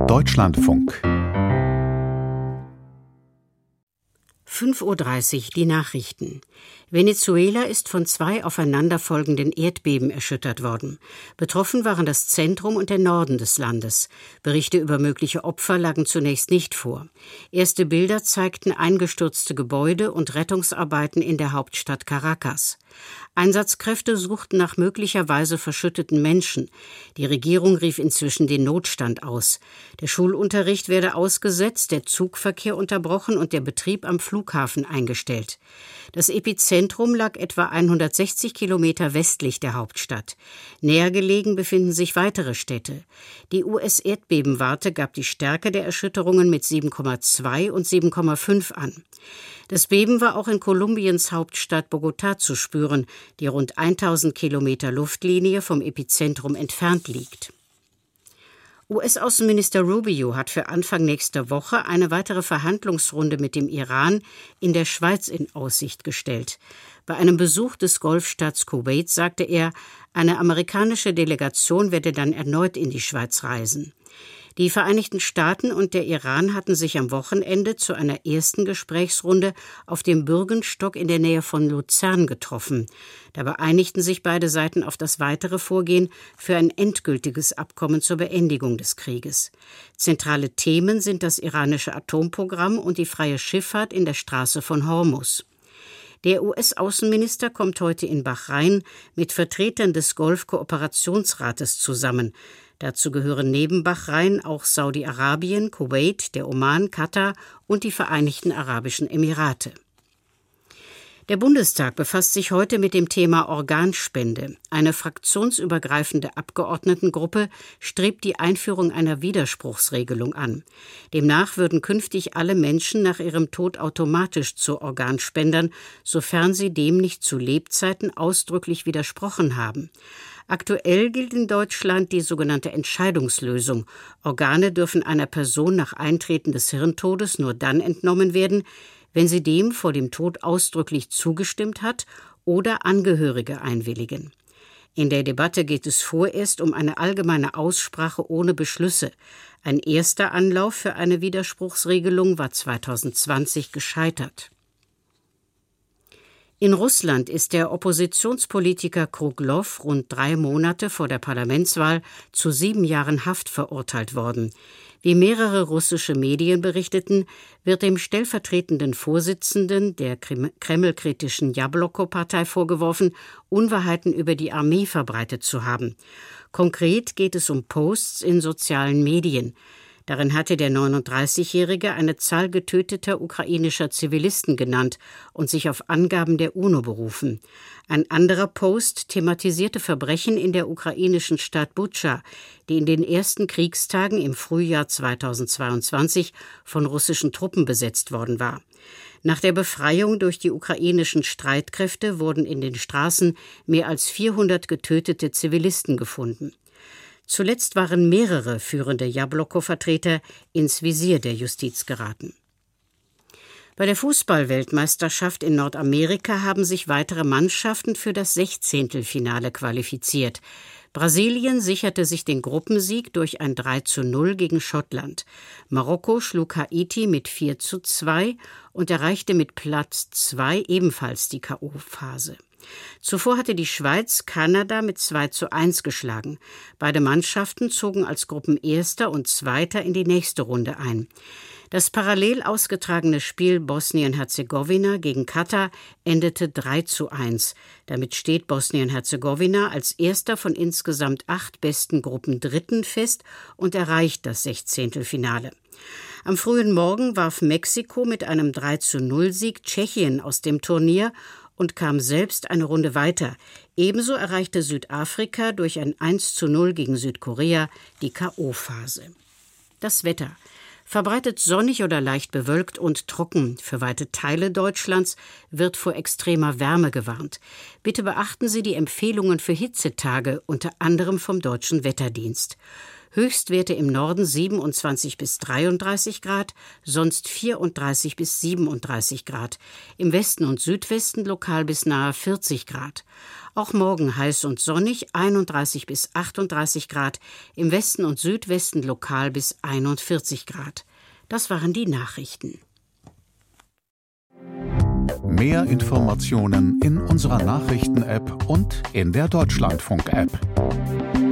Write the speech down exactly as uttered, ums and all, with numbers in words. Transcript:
Deutschlandfunk. fünf Uhr dreißig, die Nachrichten. Venezuela ist von zwei aufeinanderfolgenden Erdbeben erschüttert worden. Betroffen waren das Zentrum und der Norden des Landes. Berichte über mögliche Opfer lagen zunächst nicht vor. Erste Bilder zeigten eingestürzte Gebäude und Rettungsarbeiten in der Hauptstadt Caracas. Einsatzkräfte suchten nach möglicherweise verschütteten Menschen. Die Regierung rief inzwischen den Notstand aus. Der Schulunterricht werde ausgesetzt, der Zugverkehr unterbrochen und der Betrieb am Flughafen eingestellt. Das Epizentrum lag etwa hundertsechzig Kilometer westlich der Hauptstadt. Näher gelegen befinden sich weitere Städte. Die U S-Erdbebenwarte gab die Stärke der Erschütterungen mit sieben Komma zwei und sieben Komma fünf an. Das Beben war auch in Kolumbiens Hauptstadt Bogotá zu spüren, die rund tausend Kilometer Luftlinie vom Epizentrum entfernt liegt. U S-Außenminister Rubio hat für Anfang nächster Woche eine weitere Verhandlungsrunde mit dem Iran in der Schweiz in Aussicht gestellt. Bei einem Besuch des Golfstaats Kuwait sagte er, eine amerikanische Delegation werde dann erneut in die Schweiz reisen. Die Vereinigten Staaten und der Iran hatten sich am Wochenende zu einer ersten Gesprächsrunde auf dem Bürgenstock in der Nähe von Luzern getroffen. Dabei einigten sich beide Seiten auf das weitere Vorgehen für ein endgültiges Abkommen zur Beendigung des Krieges. Zentrale Themen sind das iranische Atomprogramm und die freie Schifffahrt in der Straße von Hormuz. Der U S-Außenminister kommt heute in Bahrain mit Vertretern des Golf-Kooperationsrates zusammen. Dazu gehören neben Bahrain auch Saudi-Arabien, Kuwait, der Oman, Katar und die Vereinigten Arabischen Emirate. Der Bundestag befasst sich heute mit dem Thema Organspende. Eine fraktionsübergreifende Abgeordnetengruppe strebt die Einführung einer Widerspruchsregelung an. Demnach würden künftig alle Menschen nach ihrem Tod automatisch zu Organspendern, sofern sie dem nicht zu Lebzeiten ausdrücklich widersprochen haben. Aktuell gilt in Deutschland die sogenannte Entscheidungslösung. Organe dürfen einer Person nach Eintreten des Hirntodes nur dann entnommen werden, wenn sie dem vor dem Tod ausdrücklich zugestimmt hat oder Angehörige einwilligen. In der Debatte geht es vorerst um eine allgemeine Aussprache ohne Beschlüsse. Ein erster Anlauf für eine Widerspruchsregelung war zweitausendzwanzig gescheitert. In Russland ist der Oppositionspolitiker Kruglow rund drei Monate vor der Parlamentswahl zu sieben Jahren Haft verurteilt worden. Wie mehrere russische Medien berichteten, wird dem stellvertretenden Vorsitzenden der kremlkritischen Jabloko-Partei vorgeworfen, Unwahrheiten über die Armee verbreitet zu haben. Konkret geht es um Posts in sozialen Medien. Darin hatte der neununddreißigjährige eine Zahl getöteter ukrainischer Zivilisten genannt und sich auf Angaben der UNO berufen. Ein anderer Post thematisierte Verbrechen in der ukrainischen Stadt Butscha, die in den ersten Kriegstagen im Frühjahr zweitausendzweiundzwanzig von russischen Truppen besetzt worden war. Nach der Befreiung durch die ukrainischen Streitkräfte wurden in den Straßen mehr als vierhundert getötete Zivilisten gefunden. Zuletzt waren mehrere führende Jabloko-Vertreter ins Visier der Justiz geraten. Bei der Fußball-Weltmeisterschaft in Nordamerika haben sich weitere Mannschaften für das Sechzehntelfinale qualifiziert. Brasilien sicherte sich den Gruppensieg durch ein drei zu null gegen Schottland. Marokko schlug Haiti mit vier zu zwei und erreichte mit Platz zwei ebenfalls die K O-Phase. Zuvor hatte die Schweiz Kanada mit zwei zu eins geschlagen. Beide Mannschaften zogen als Gruppenerster und Zweiter in die nächste Runde ein. Das parallel ausgetragene Spiel Bosnien-Herzegowina gegen Katar endete drei zu eins. Damit steht Bosnien-Herzegowina als erster von insgesamt acht besten Gruppendritten fest und erreicht das Sechzehntelfinale. Am frühen Morgen warf Mexiko mit einem drei zu null Sieg Tschechien aus dem Turnier und kam selbst eine Runde weiter. Ebenso erreichte Südafrika durch ein eins zu null gegen Südkorea die K O-Phase. Das Wetter. Verbreitet sonnig oder leicht bewölkt und trocken. Für weite Teile Deutschlands wird vor extremer Wärme gewarnt. Bitte beachten Sie die Empfehlungen für Hitzetage, unter anderem vom Deutschen Wetterdienst. Höchstwerte im Norden siebenundzwanzig bis dreiunddreißig Grad, sonst vierunddreißig bis siebenunddreißig Grad. Im Westen und Südwesten lokal bis nahe vierzig Grad. Auch morgen heiß und sonnig, einunddreißig bis achtunddreißig Grad. Im Westen und Südwesten lokal bis einundvierzig Grad. Das waren die Nachrichten. Mehr Informationen in unserer Nachrichten-App und in der Deutschlandfunk-App.